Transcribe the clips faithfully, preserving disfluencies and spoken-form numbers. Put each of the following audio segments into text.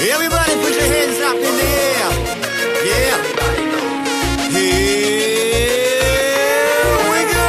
Everybody put your hands up in the air. Yeah. Here we go.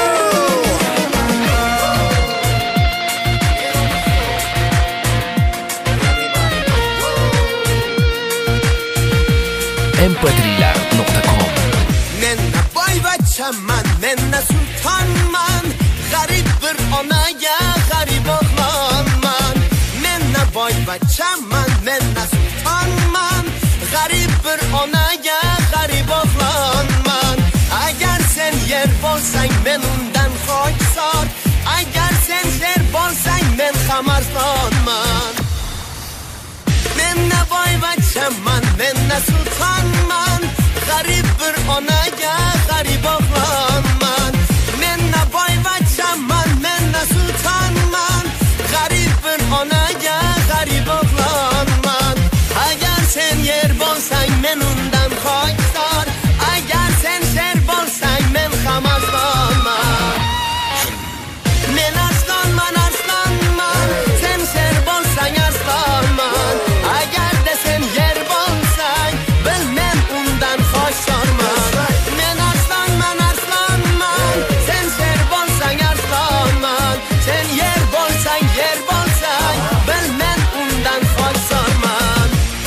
em pe trilar nuqta com. Men boyvachchaman, men sultonman, g'arib bir onaga g'arib o'g'lonman. Men boyvachchaman, men sultonman, g'arib bir onaga g'arib o'g'lonman. Agar sen yer bo'lsang, men undan xo'ksor. Agar sen sher bo'lsang, men xamarsonman. Men boyvachchaman, men sultonman, g'arib bir onaga g'arib o'g'lonman. Men boyvachchaman, men sultonman, g'arib bir onaga g'arib o'g'lonman. Agar sen yer bo'lsang, men undan xo'ksor. Agar sen sher bo'lsang, men xamarsonman. Men arsonman, arsonman, sen sher bo'lsang arsonman. Agarda sen yer bo'lsang, bil men undan xo'shorman. Men arsonman, arsonman, sen sher bo'lsang arsonman. Sen yer bo'lsang, yer bo'lsang, bil men undan xo'shorman.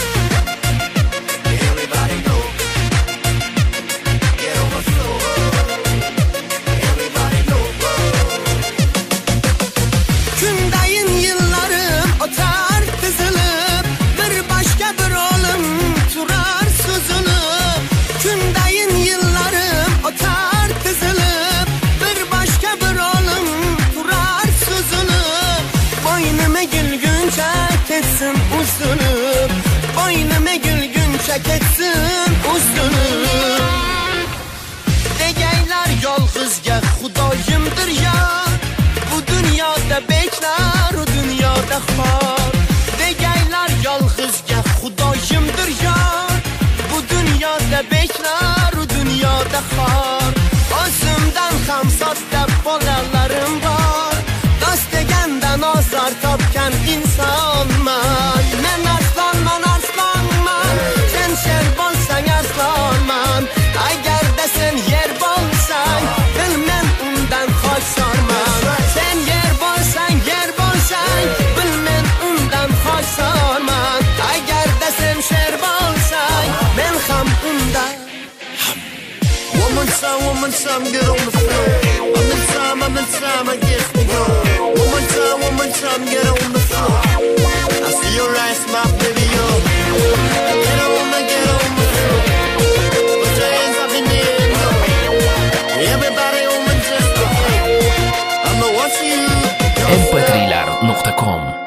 Everybody go. Get on the floor. Everybody go. Kundayin yıllarım otar tizilib, bir başka bir olim turar suzulib. Kundayin yıllarım otar tizilib, bir başka bir olim turar suzulib. Boynuma gülgünçe ketsin uzunib, boynuma gülgünçe ketsin uzunib. Degaylar yolg'izga xudoyimdir yar. Bu dunyoda beklar, u dunyoda xor. Degaylar yolg'izga xudoyimdir yar. Bu dunyoda beklar, u dunyoda xor. O'zimdan ham sodda bolalarim bor. Do'st degandan ozor topgan insonman. Men arsonman, arsonman, sen sher bo'lsang arsonman. Agarda sen yer bo'lsang, bil men undan xo'shorman. Sen yer bo'lsang, yer bo'lsang, bil men undan xo'shorman. Agarda sen sher bo'lsang, men ham undan. Woman time, woman time, get on the floor. I'm in time, I'm in time, I guess we go. Woman time, woman time, get on the floor. I see your eyes, my baby, yo. Get on, get on the floor. Put your hands up in the air, go. Everybody, woman, just go. I'm the one for you. em pe trilar nuqta com.